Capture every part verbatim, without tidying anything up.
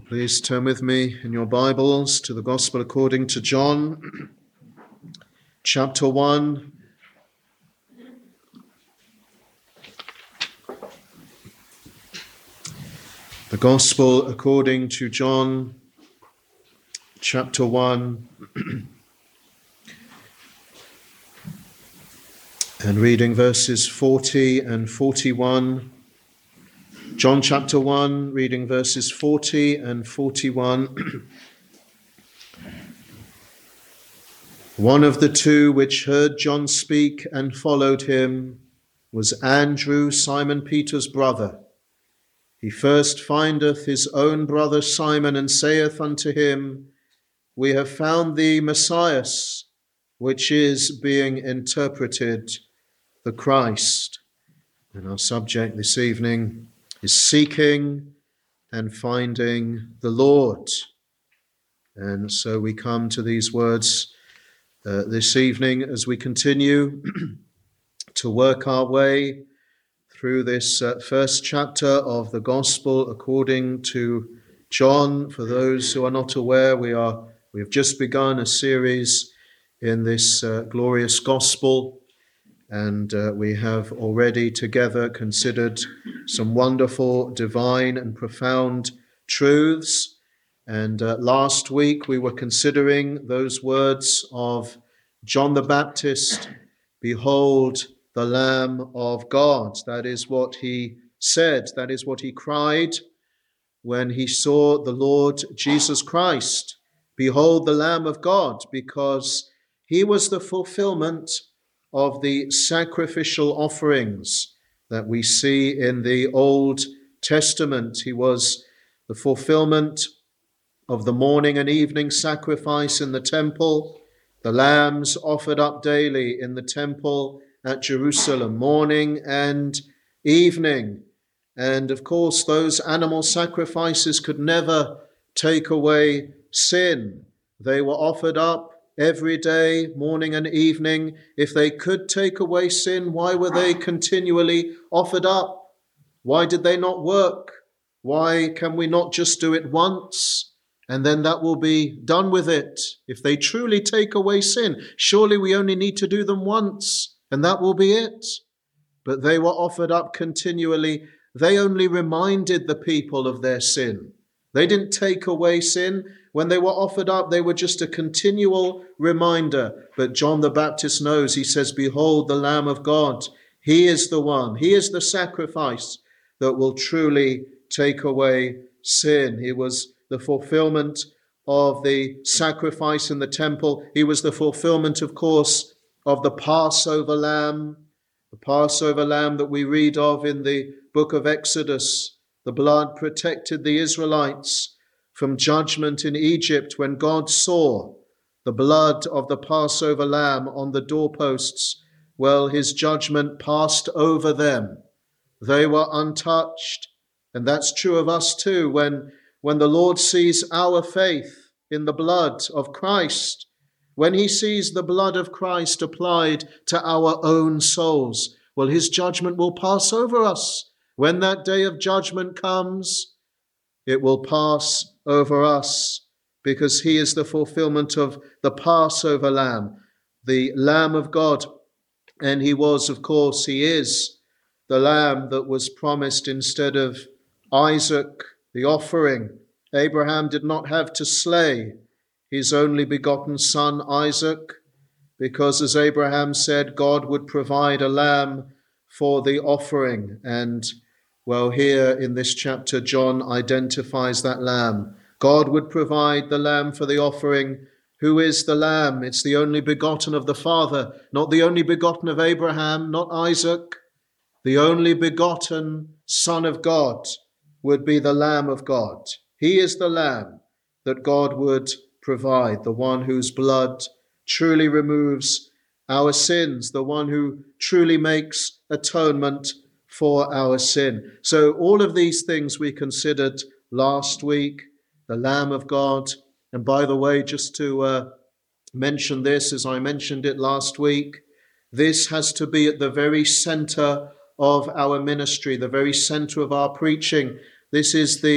Please turn with me in your Bibles to the Gospel according to John, chapter one. The Gospel according to John, chapter one, and reading verses forty and forty-one. John chapter one, reading verses forty and forty-one. One of the two which heard John speak and followed him was Andrew, Simon Peter's brother. He first findeth his own brother Simon, and saith unto him, We have found thee Messiah, which is, being interpreted, the Christ. And our subject this evening is seeking and finding the Lord. And so we come to these words uh, this evening as we continue to work our way through this uh, first chapter of the Gospel according to John. For those who are not aware, we are we have just begun a series in this uh, glorious Gospel, and uh, we have already together considered some wonderful, divine and profound truths. And uh, last week we were considering those words of John the Baptist, Behold the Lamb of God. That is what he said. That is what he cried when he saw the Lord Jesus Christ. Behold the Lamb of God, because he was the fulfillment of the sacrificial offerings that we see in the Old Testament. He was the fulfillment of the morning and evening sacrifice in the temple, the lambs offered up daily in the temple at Jerusalem, morning and evening. And of course, those animal sacrifices could never take away sin. They were offered up every day, morning and evening. If they could take away sin, why were they continually offered up? Why did they not work? Why can we not just do it once and then that will be done with it? If they truly take away sin, surely we only need to do them once and that will be it. But they were offered up continually. They only reminded the people of their sin. They didn't take away sin. When they were offered up, they were just a continual reminder. But John the Baptist knows, he says, Behold the Lamb of God. He is the one. He is the sacrifice that will truly take away sin. He was the fulfillment of the sacrifice in the temple. He was the fulfillment, of course, of the Passover lamb, the Passover lamb that we read of in the book of Exodus. The blood protected the Israelites from judgment in Egypt. When God saw the blood of the Passover lamb on the doorposts, well, his judgment passed over them. They were untouched. And that's true of us too. When, when the Lord sees our faith in the blood of Christ, when he sees the blood of Christ applied to our own souls, well, his judgment will pass over us. When that day of judgment comes, it will pass over us, because he is the fulfillment of the Passover lamb, the Lamb of God. And he was, of course, he is the lamb that was promised instead of Isaac, the offering. Abraham did not have to slay his only begotten son, Isaac, because as Abraham said, God would provide a lamb for the offering. And well, here in this chapter, John identifies that lamb. God would provide the lamb for the offering. Who is the lamb? It's the only begotten of the Father, not the only begotten of Abraham, not Isaac. The only begotten Son of God would be the Lamb of God. He is the lamb that God would provide, the one whose blood truly removes our sins, the one who truly makes atonement for our sin. So all of these things we considered last week, the Lamb of God. And by the way, just to uh, mention this, as I mentioned it last week, this has to be at the very center of our ministry, the very center of our preaching. This is the,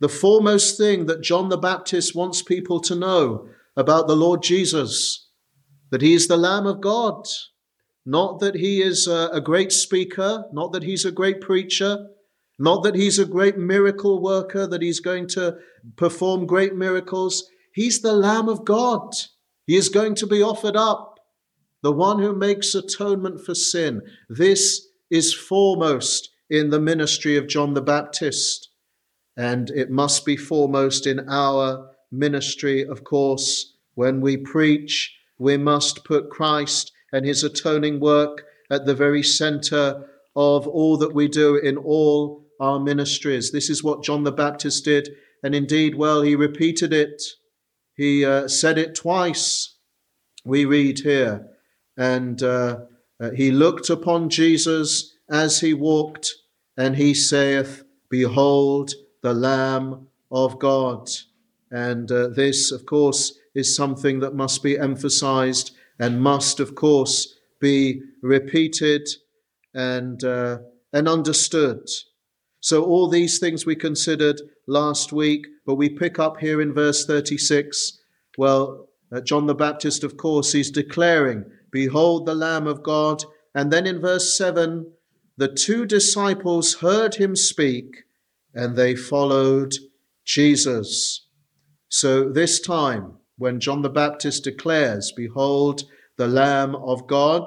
the foremost thing that John the Baptist wants people to know about the Lord Jesus, that he is the Lamb of God, not that he is a, a great speaker, not that he's a great preacher, not that he's a great miracle worker, that he's going to perform great miracles. He's the Lamb of God. He is going to be offered up, the one who makes atonement for sin. This is foremost in the ministry of John the Baptist. And it must be foremost in our ministry, of course. When we preach, we must put Christ and his atoning work at the very center of all that we do in all our ministries. This is what John the Baptist did. And indeed, well, he repeated it. He uh, said it twice, we read here. And uh, uh, he looked upon Jesus as he walked, and he saith, Behold, the Lamb of God. And uh, this, of course, is something that must be emphasized and must, of course, be repeated and, uh, and understood. So all these things we considered last week, but we pick up here in verse thirty-six. Well, uh, John the Baptist, of course, is declaring, Behold the Lamb of God. And then in verse seven, the two disciples heard him speak, and they followed Jesus. So this time, when John the Baptist declares, Behold the Lamb of God,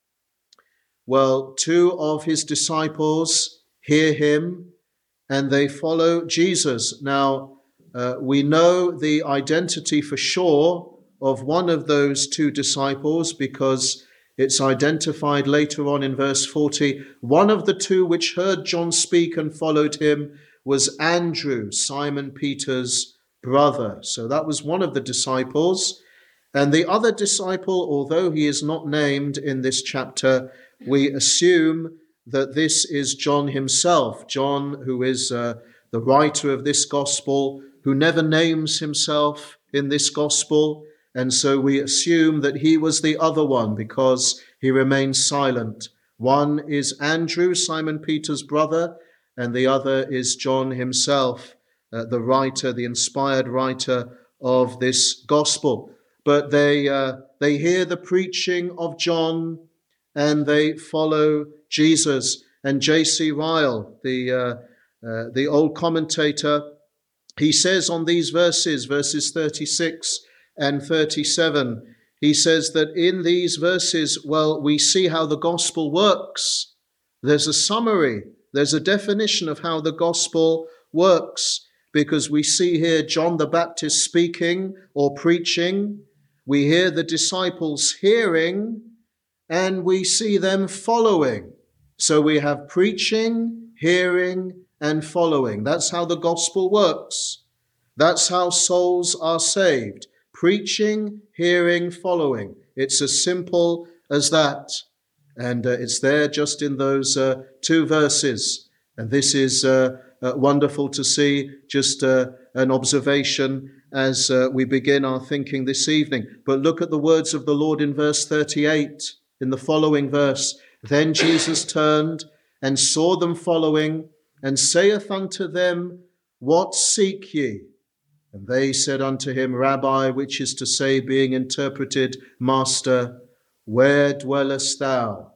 well, two of his disciples hear him, and they follow Jesus. Now, uh, we know the identity for sure of one of those two disciples because it's identified later on in verse forty. One of the two which heard John speak and followed him was Andrew, Simon Peter's brother. So that was one of the disciples. And the other disciple, although he is not named in this chapter, we assume that this is John himself. John, who is uh, the writer of this gospel, who never names himself in this gospel. And so we assume that he was the other one because he remains silent. One is Andrew, Simon Peter's brother, and the other is John himself, uh, the writer, the inspired writer of this gospel. But they uh, they hear the preaching of John and they follow Jesus. And J C Ryle, the uh, uh, the old commentator, he says on these verses, verses thirty-six and thirty-seven, he says that in these verses, well, we see how the gospel works. There's a summary, there's a definition of how the gospel works, because we see here John the Baptist speaking or preaching. We hear the disciples hearing, and we see them following. So we have preaching, hearing, and following. That's how the gospel works. That's how souls are saved. Preaching, hearing, following. It's as simple as that. And uh, it's there just in those uh, two verses. And this is uh, uh, wonderful to see, just uh, an observation as uh, we begin our thinking this evening. But look at the words of the Lord in verse thirty-eight, in the following verse. Then Jesus turned and saw them following, and saith unto them, What seek ye? And they said unto him, Rabbi, which is to say, being interpreted, Master, where dwellest thou?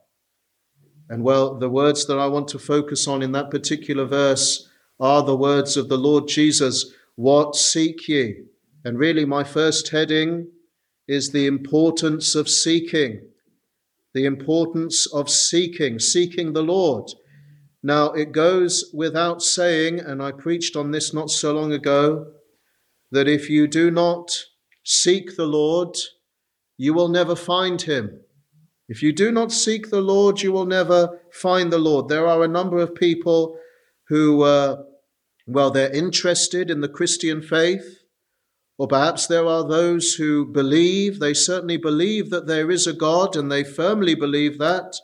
And well, the words that I want to focus on in that particular verse are the words of the Lord Jesus. What seek ye? And really my first heading is the importance of seeking. The importance of seeking, seeking the Lord. Now it goes without saying, and I preached on this not so long ago, that if you do not seek the Lord, you will never find him. If you do not seek the Lord, you will never find the Lord. There are a number of people who, uh, well, they're interested in the Christian faith, or perhaps there are those who believe, they certainly believe that there is a God, and they firmly believe that,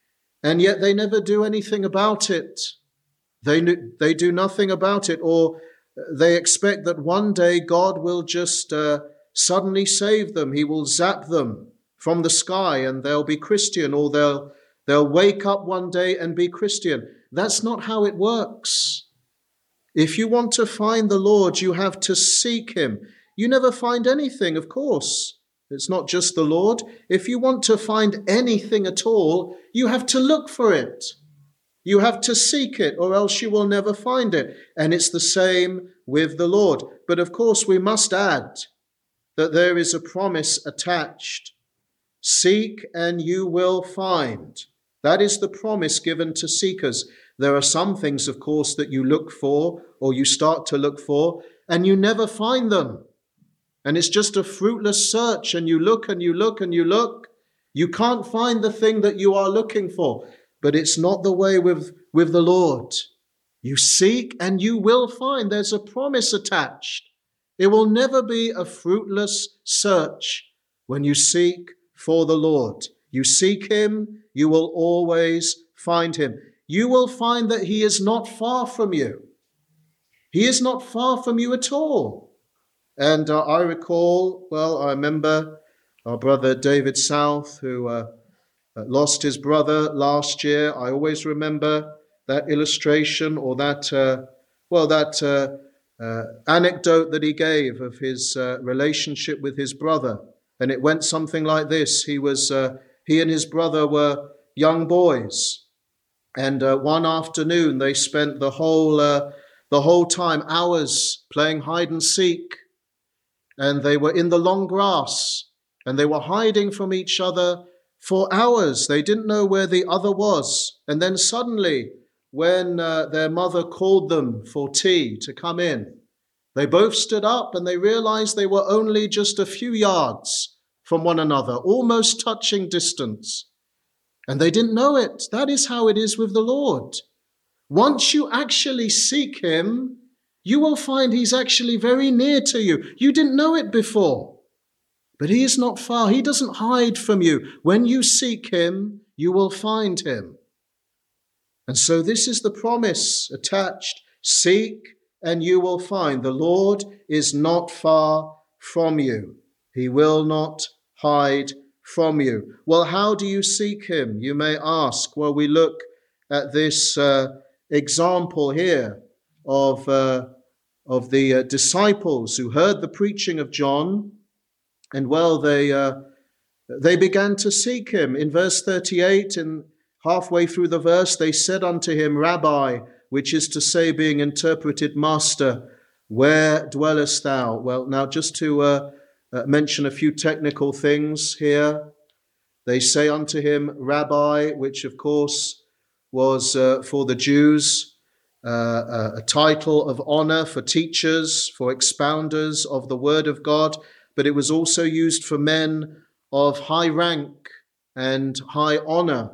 and yet they never do anything about it. They, they do nothing about it, or they expect that one day God will just uh, suddenly save them. He will zap them from the sky and they'll be Christian, or they'll, they'll wake up one day and be Christian. That's not how it works. If you want to find the Lord, you have to seek him. You never find anything, of course. It's not just the Lord. If you want to find anything at all, you have to look for it. You have to seek it, or else you will never find it. And it's the same with the Lord. But of course, we must add that there is a promise attached. Seek and you will find. That is the promise given to seekers. There are some things, of course, that you look for or you start to look for and you never find them. And it's just a fruitless search, and you look and you look and you look. You can't find the thing that you are looking for. But it's not the way with, with the Lord. You seek and you will find. There's a promise attached. It will never be a fruitless search when you seek for the Lord. You seek him, you will always find him. You will find that he is not far from you. He is not far from you at all. And uh, I recall, well, I remember our brother David South, who uh, lost his brother last year. I always remember that illustration or that, uh, well, that uh, uh, anecdote that he gave of his uh, relationship with his brother. And it went something like this. He was, uh, he and his brother were young boys. And uh, one afternoon they spent the whole, uh, the whole time, hours, playing hide and seek. And they were in the long grass, and they were hiding from each other for hours. They didn't know where the other was. And then suddenly, when uh, their mother called them for tea to come in, they both stood up and they realized they were only just a few yards from one another, almost touching distance. And they didn't know it. That is how it is with the Lord. Once you actually seek him, you will find he's actually very near to you. You didn't know it before. But he is not far. He doesn't hide from you. When you seek him, you will find him. And so this is the promise attached. Seek and you will find. The Lord is not far from you. He will not hide from you. Well, how do you seek him? You may ask. Well, we look at this uh, example here of, uh, of the uh, disciples who heard the preaching of John. And well, they uh, they began to seek him. In verse thirty-eight, and halfway through the verse, they said unto him, Rabbi, which is to say, being interpreted, Master, where dwellest thou? Well, now just to uh, uh, mention a few technical things here. They say unto him, Rabbi, which of course was uh, for the Jews, uh, a title of honor for teachers, for expounders of the word of God. But it was also used for men of high rank and high honor.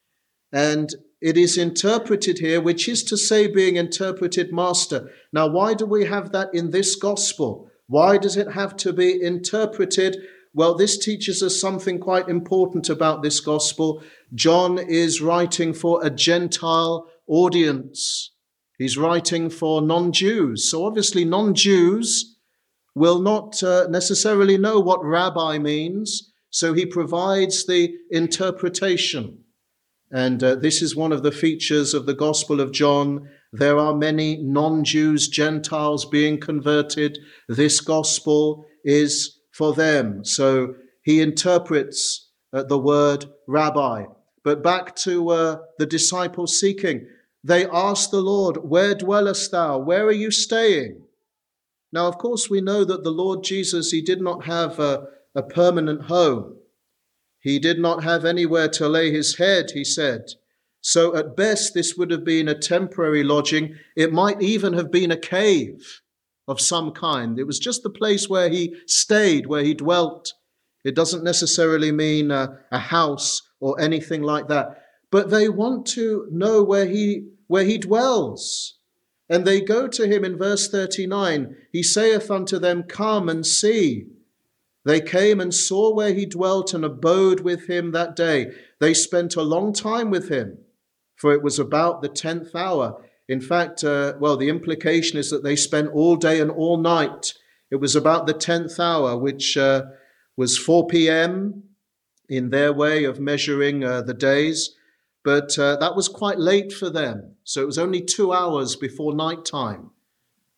And it is interpreted here, which is to say, being interpreted, Master. Now, why do we have that in this gospel? Why does it have to be interpreted? Well, this teaches us something quite important about this gospel. John is writing for a Gentile audience. He's writing for non-Jews. So obviously non-Jews will not uh, necessarily know what rabbi means, so he provides the interpretation. And uh, this is one of the features of the Gospel of John. There are many non-Jews, Gentiles being converted. This gospel is for them. So he interprets uh, the word rabbi. But back to uh, the disciples seeking. They asked the Lord, where dwellest thou? Where are you staying? Now, of course, we know that the Lord Jesus, he did not have a, a permanent home. He did not have anywhere to lay his head, he said. So at best, this would have been a temporary lodging. It might even have been a cave of some kind. It was just the place where he stayed, where he dwelt. It doesn't necessarily mean a, a house or anything like that. But they want to know where he, where he dwells. And they go to him in verse thirty-nine. He saith unto them, come and see. They came and saw where he dwelt and abode with him that day. They spent a long time with him, for it was about the tenth hour. In fact, uh, well, the implication is that they spent all day and all night. It was about the tenth hour, which uh, was four p.m. in their way of measuring uh, the days. But uh, that was quite late for them. So it was only two hours before nighttime.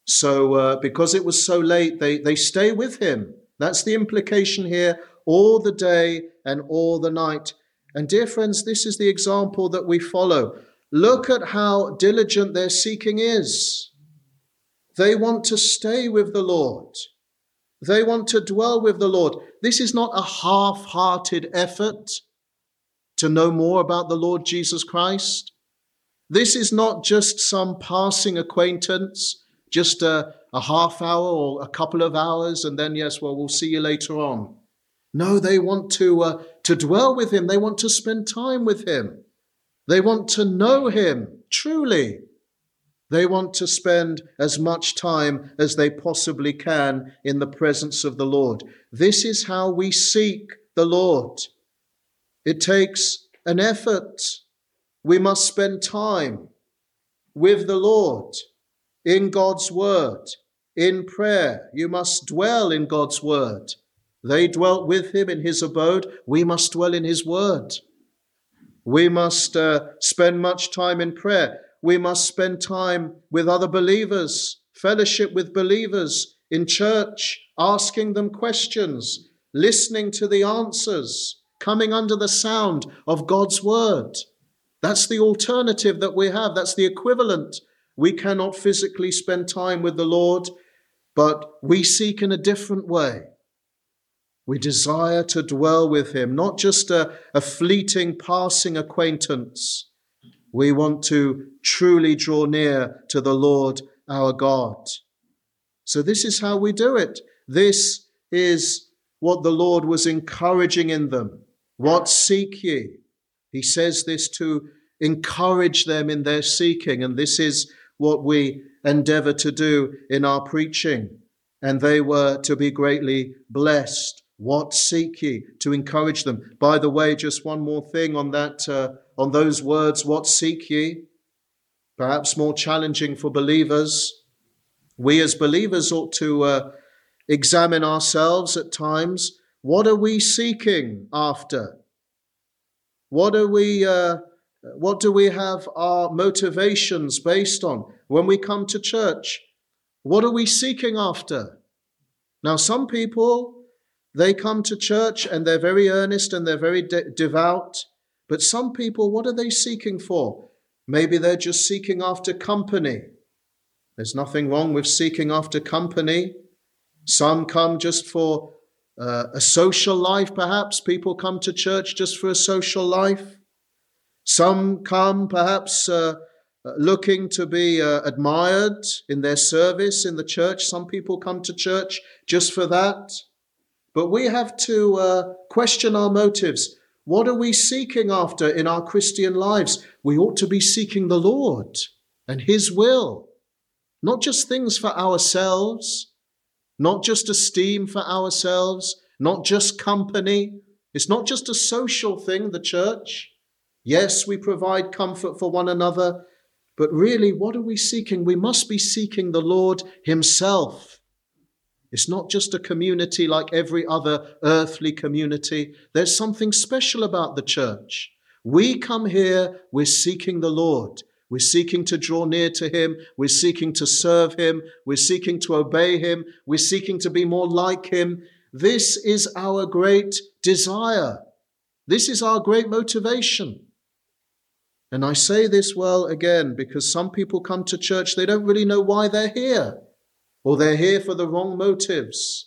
So uh, because it was so late, they, they stay with him. That's the implication here, all the day and all the night. And dear friends, this is the example that we follow. Look at how diligent their seeking is. They want to stay with the Lord. They want to dwell with the Lord. This is not a half-hearted effort to know more about the Lord Jesus Christ. This is not just some passing acquaintance, just a, a half hour or a couple of hours, and then, yes, well, we'll see you later on. No, they want to, uh, to dwell with him. They want to spend time with him. They want to know him truly. They want to spend as much time as they possibly can in the presence of the Lord. This is how we seek the Lord. It takes an effort. We must spend time with the Lord in God's word, in prayer. You must dwell in God's word. They dwelt with him in his abode. We must dwell in his word. We must uh, spend much time in prayer. We must spend time with other believers, fellowship with believers in church, asking them questions, listening to the answers, coming under the sound of God's word. That's the alternative that we have. That's the equivalent. We cannot physically spend time with the Lord, but we seek in a different way. We desire to dwell with him, not just a, a fleeting, passing acquaintance. We want to truly draw near to the Lord our God. So this is how we do it. This is what the Lord was encouraging in them. What seek ye? He says this to encourage them in their seeking, and this is what we endeavor to do in our preaching. And they were to be greatly blessed. What seek ye? To encourage them. By the way, just one more thing on that, uh, on those words, what seek ye? Perhaps more challenging for believers. We as believers ought to uh, examine ourselves at times. What are we seeking after? What are we, uh, what do we have our motivations based on when we come to church? What are we seeking after? Now, some people, they come to church and they're very earnest and they're very de- devout. But some people, what are they seeking for? Maybe they're just seeking after company. There's nothing wrong with seeking after company. Some come just for uh, a social life, perhaps. People come to church just for a social life. Some come perhaps uh, looking to be uh, admired in their service in the church. Some people come to church just for that. But we have to uh, question our motives. What are we seeking after in our Christian lives? We ought to be seeking the Lord and his will, not just things for ourselves, not just esteem for ourselves, not just company. It's not just a social thing, the church. Yes, we provide comfort for one another, but really, what are we seeking? We must be seeking the Lord himself. It's not just a community like every other earthly community. There's something special about the church. We come here, we're seeking the Lord. We're seeking to draw near to him. We're seeking to serve him. We're seeking to obey him. We're seeking to be more like him. This is our great desire. This is our great motivation. And I say this, well, again, because some people come to church, they don't really know why they're here. Or they're here for the wrong motives.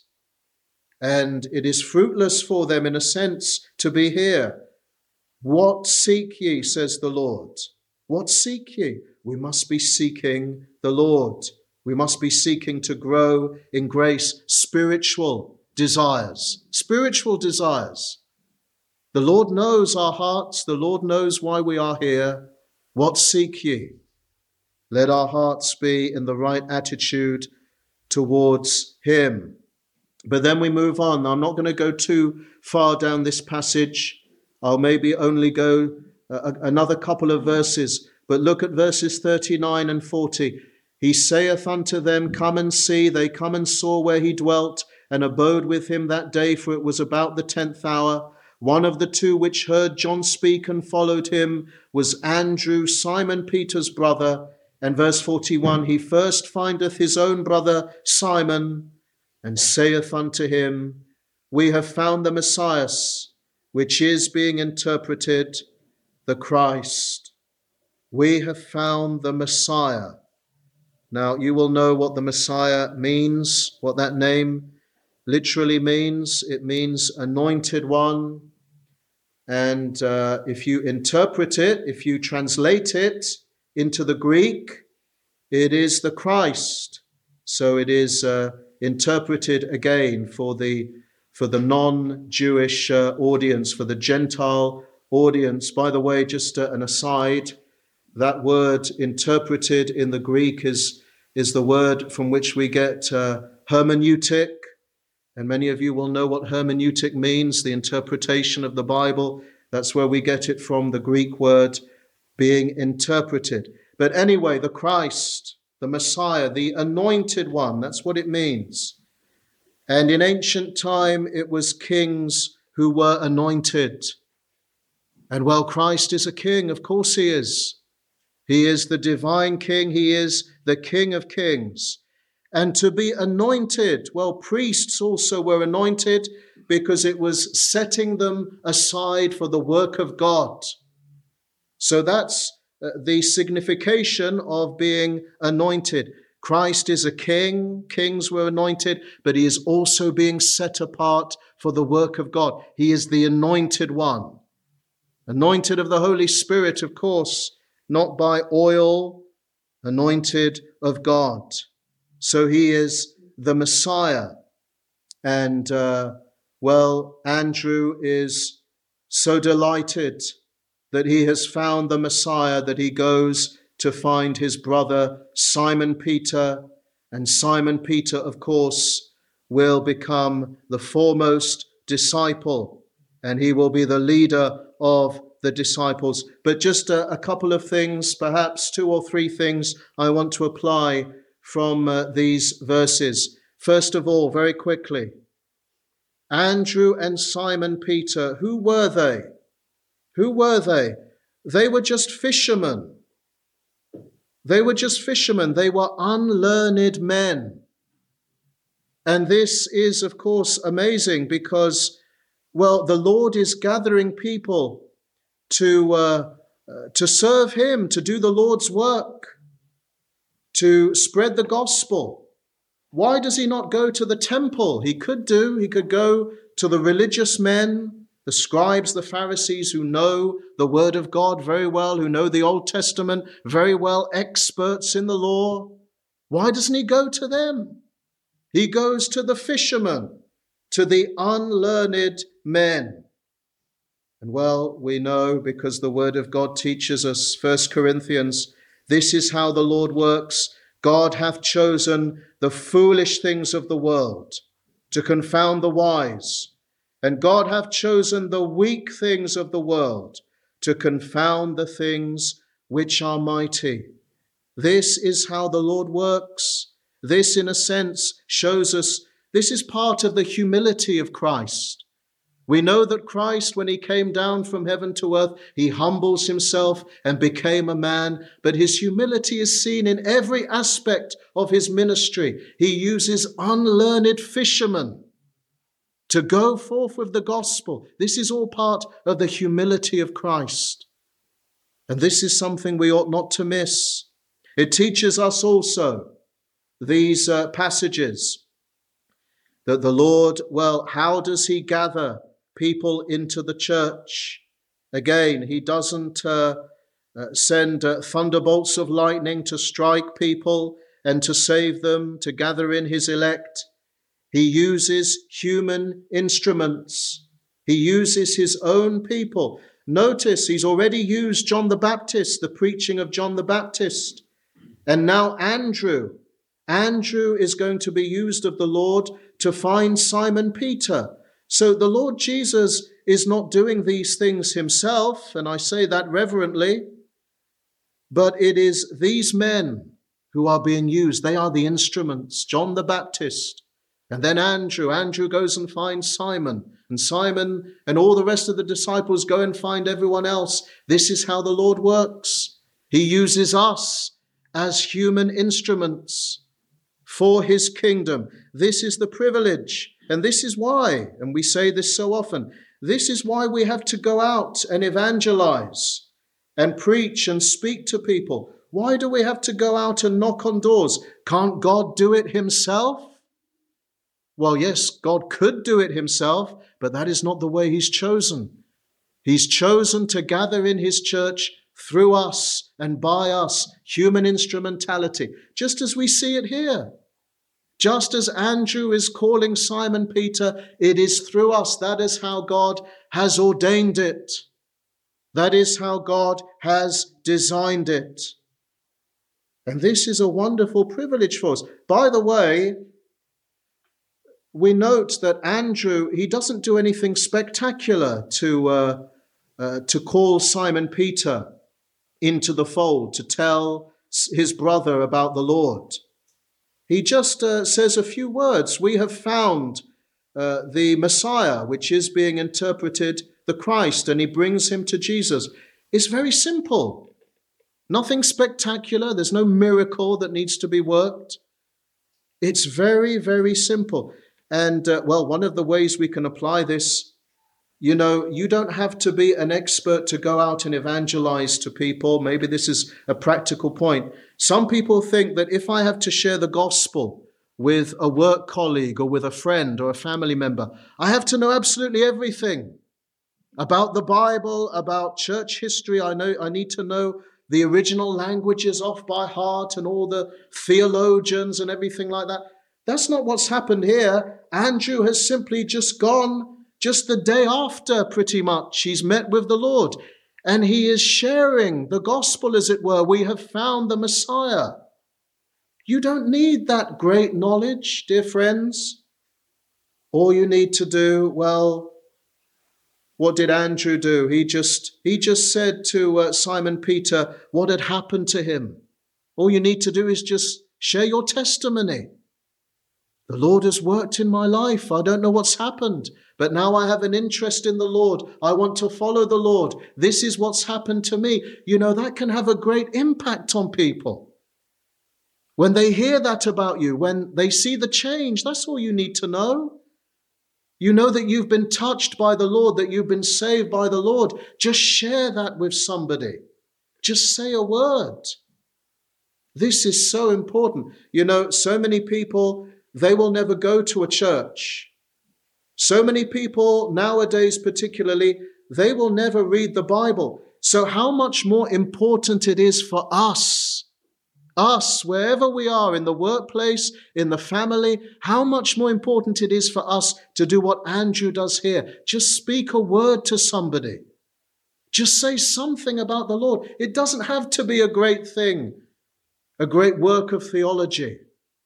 And it is fruitless for them, in a sense, to be here. What seek ye, says the Lord? What seek ye? We must be seeking the Lord. We must be seeking to grow in grace, spiritual desires. Spiritual desires. The Lord knows our hearts. The Lord knows why we are here. What seek ye? Let our hearts be in the right attitude towards him. But then we move on. Now, I'm not going to go too far down this passage. I'll maybe only go a, another couple of verses. But look at verses thirty-nine and forty. He saith unto them, come and see. They come and saw where he dwelt, and abode with him that day, for it was about the tenth hour. One of the two which heard John speak and followed him was Andrew, Simon Peter's brother. And verse forty-one, he first findeth his own brother Simon, and saith unto him, we have found the Messiah, which is being interpreted, the Christ. We have found the Messiah. Now, you will know what the Messiah means, what that name literally means. It means anointed one. And uh, if you interpret it, if you translate it into the Greek, it is the Christ. So it is uh, interpreted again for the for the non-Jewish uh, audience, for the Gentile audience. By the way, just uh, an aside, that word interpreted in the Greek is, is the word from which we get uh, hermeneutic. And many of you will know what hermeneutic means, the interpretation of the Bible. That's where we get it from, the Greek word being interpreted. But anyway, the Christ, the Messiah, the anointed one, that's what it means. And in ancient time, it was kings who were anointed. And well, Christ is a king, of course he is. He is the divine king. He is the King of kings. And to be anointed, well, priests also were anointed because it was setting them aside for the work of God. So that's the signification of being anointed. Christ is a king. Kings were anointed, but he is also being set apart for the work of God. He is the anointed one. Anointed of the Holy Spirit, of course, not by oil, anointed of God. So he is the Messiah. And, uh, well, Andrew is so delighted that he has found the Messiah that he goes to find his brother Simon Peter. And Simon Peter, of course, will become the foremost disciple, and he will be the leader of the disciples. But just a, a couple of things, perhaps two or three things I want to apply from uh, these verses. First of all, very quickly, Andrew and Simon Peter, who were they? Who were they? They were just fishermen. They were just fishermen. They were unlearned men. And this is, of course, amazing because, well, the Lord is gathering people to, uh, uh, to serve him, to do the Lord's work, to spread the gospel. Why does he not go to the temple? He could do. He could go to the religious men, the scribes, the Pharisees who know the word of God very well, who know the Old Testament very well, experts in the law. Why doesn't he go to them? He goes to the fishermen, to the unlearned men. And well, we know because the word of God teaches us, First Corinthians, this is how the Lord works. God hath chosen the foolish things of the world to confound the wise. And God hath chosen the weak things of the world to confound the things which are mighty. This is how the Lord works. This, in a sense, shows us this is part of the humility of Christ. We know that Christ, when he came down from heaven to earth, he humbles himself and became a man, but his humility is seen in every aspect of his ministry. He uses unlearned fishermen to go forth with the gospel. This is all part of the humility of Christ. And this is something we ought not to miss. It teaches us also, these uh, passages, that the Lord, well, how does he gather people into the church? Again, he doesn't uh, uh, send uh, thunderbolts of lightning to strike people and to save them, to gather in his elect. He uses human instruments. He uses his own people. Notice he's already used John the Baptist, the preaching of John the Baptist. And now Andrew. Andrew is going to be used of the Lord to find Simon Peter. So the Lord Jesus is not doing these things himself, and I say that reverently, but it is these men who are being used. They are the instruments. John the Baptist. And then Andrew. Andrew goes and finds Simon. And Simon and all the rest of the disciples go and find everyone else. This is how the Lord works. He uses us as human instruments for his kingdom. This is the privilege, and this is why, and we say this so often, this is why we have to go out and evangelize and preach and speak to people. Why do we have to go out and knock on doors? Can't God do it himself? Well, yes, God could do it himself, but that is not the way he's chosen. He's chosen to gather in his church through us and by us, human instrumentality, just as we see it here. Just as Andrew is calling Simon Peter, it is through us. That is how God has ordained it. That is how God has designed it. And this is a wonderful privilege for us. By the way, we note that Andrew, he doesn't do anything spectacular to, uh, uh, to call Simon Peter into the fold, to tell his brother about the Lord. He just uh, says a few words. We have found uh, the Messiah, which is being interpreted the Christ, and he brings him to Jesus. It's very simple. Nothing spectacular. There's no miracle that needs to be worked. It's very, very simple. And, uh, well, one of the ways we can apply this, you know, you don't have to be an expert to go out and evangelize to people. Maybe this is a practical point. Some people think that if I have to share the gospel with a work colleague or with a friend or a family member, I have to know absolutely everything about the Bible, about church history. I know I need to know the original languages off by heart and all the theologians and everything like that. That's not what's happened here. Andrew has simply just gone just the day after, pretty much. He's met with the Lord, and he is sharing the gospel, as it were. We have found the Messiah. You don't need that great knowledge, dear friends. All you need to do, well, what did Andrew do? He just, he just said to uh, Simon Peter what had happened to him. All you need to do is just share your testimony. The Lord has worked in my life. I don't know what's happened, but now I have an interest in the Lord. I want to follow the Lord. This is what's happened to me. You know, that can have a great impact on people. When they hear that about you, when they see the change, that's all you need to know. You know that you've been touched by the Lord, that you've been saved by the Lord. Just share that with somebody. Just say a word. This is so important. You know, so many people, they will never go to a church. So many people nowadays particularly, they will never read the Bible. So how much more important it is for us, us, wherever we are, in the workplace, in the family, how much more important it is for us to do what Andrew does here. Just speak a word to somebody. Just say something about the Lord. It doesn't have to be a great thing, a great work of theology.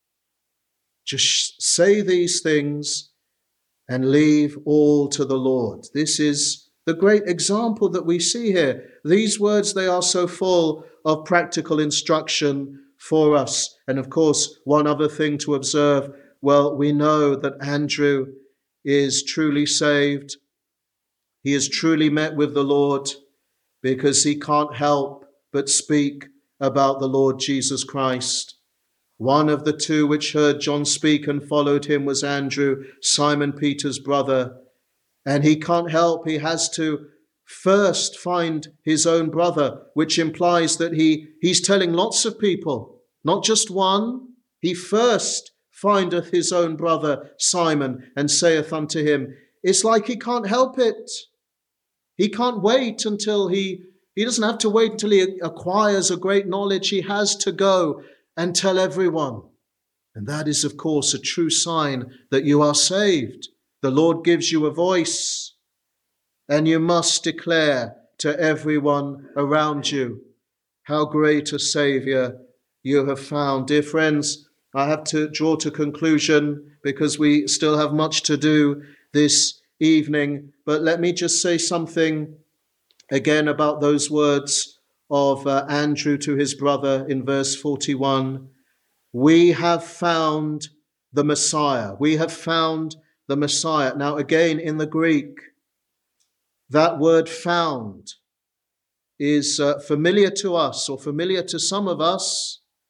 Just say these things and leave all to the Lord. This is the great example that we see here. These words, they are so full of practical instruction for us. And of course, one other thing to observe, well, we know that Andrew is truly saved. He is truly met with the Lord because he can't help but speak about the Lord Jesus Christ. One of the two which heard John speak and followed him was Andrew, Simon Peter's brother. And he can't help, he has to first find his own brother, which implies that he, he's telling lots of people, not just one. He first findeth his own brother Simon and saith unto him, it's like he can't help it. He can't wait until he, he doesn't have to wait until he acquires a great knowledge. He has to go and tell everyone. And that is, of course, a true sign that you are saved. The Lord gives you a voice, and you must declare to everyone around you how great a Saviour you have found. Dear friends, I have to draw to conclusion because we still have much to do this evening. But let me just say something again about those words of uh, Andrew to his brother in verse forty-one. We have found the Messiah. We have found the Messiah. Now again, in the Greek, that word found is uh, familiar to us, or familiar to some of us,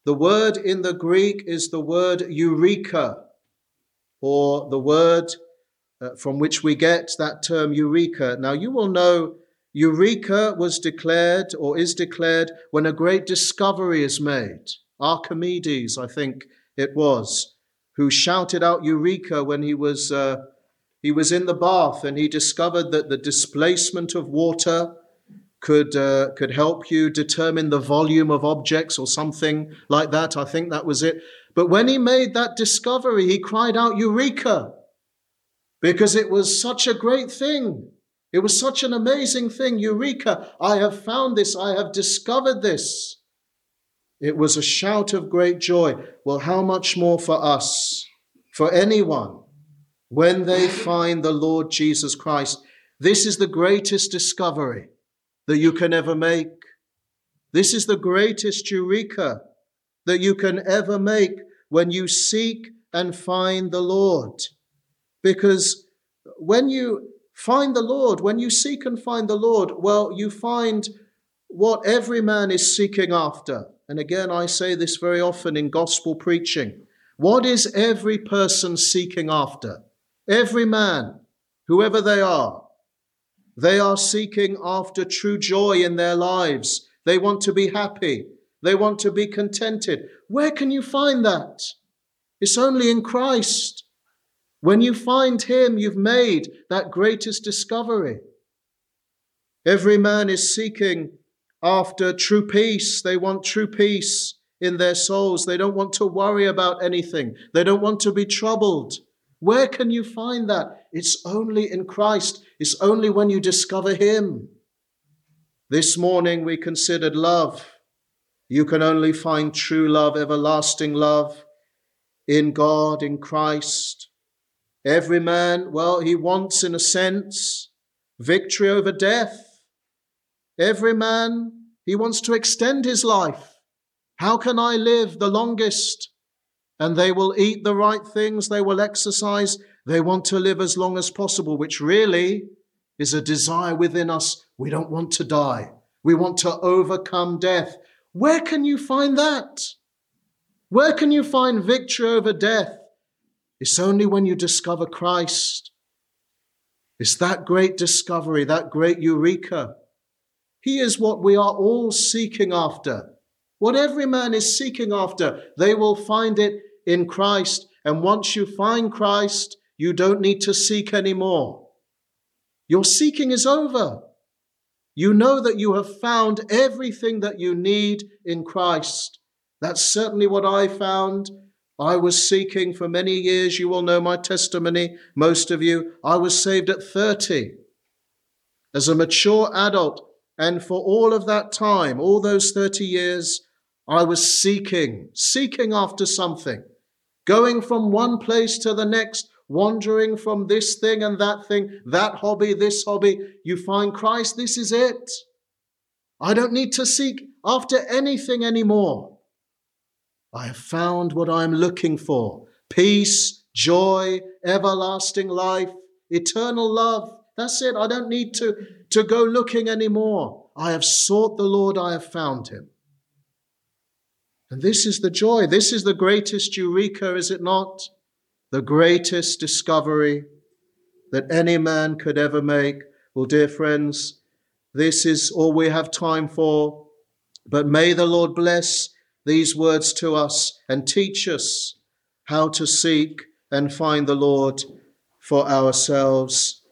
The word in the Greek is the word eureka, or the word uh, from which we get that term eureka. Now you will know eureka was declared or is declared when a great discovery is made. Archimedes, I think it was, who shouted out eureka when he was uh, he was in the bath, and he discovered that the displacement of water could uh, could help you determine the volume of objects or something like that. I think that was it. But when he made that discovery, he cried out eureka, because it was such a great thing. It was such an amazing thing. Eureka, I have found this. I have discovered this. It was a shout of great joy. Well, how much more for us, for anyone, when they find the Lord Jesus Christ? This is the greatest discovery that you can ever make. This is the greatest eureka that you can ever make, when you seek and find the Lord. Because when you find the Lord, when you seek and find the Lord, well, you find what every man is seeking after. And again, I say this very often in gospel preaching. What is every person seeking after? Every man, whoever they are. They are seeking after true joy in their lives. They want to be happy. They want to be contented. Where can you find that? It's only in Christ. When you find him, you've made that greatest discovery. Every man is seeking after true peace. They want true peace in their souls. They don't want to worry about anything. They don't want to be troubled. Where can you find that? It's only in Christ. It's only when you discover him. This morning we considered love. You can only find true love, everlasting love, in God, in Christ. Every man, well, he wants, in a sense, victory over death. Every man, he wants to extend his life. How can I live the longest? And they will eat the right things, they will exercise, they want to live as long as possible, which really is a desire within us. We don't want to die. We want to overcome death. Where can you find that? Where can you find victory over death? It's only when you discover Christ. It's that great discovery, that great eureka. He is what we are all seeking after. What every man is seeking after, they will find it in Christ. And once you find Christ, you don't need to seek anymore. Your seeking is over. You know that you have found everything that you need in Christ. That's certainly what I found. I was seeking for many years. You will know my testimony, most of you. I was saved at thirty as a mature adult. And for all of that time, all those thirty years, I was seeking, seeking after something, going from one place to the next, wandering from this thing and that thing, that hobby, this hobby. You find Christ, this is it. I don't need to seek after anything anymore. I have found what I'm looking for. Peace, joy, everlasting life, eternal love. That's it. I don't need to, to go looking anymore. I have sought the Lord. I have found him. And this is the joy. This is the greatest eureka, is it not? The greatest discovery that any man could ever make. Well, dear friends, this is all we have time for. But may the Lord bless these words to us and teach us how to seek and find the Lord for ourselves.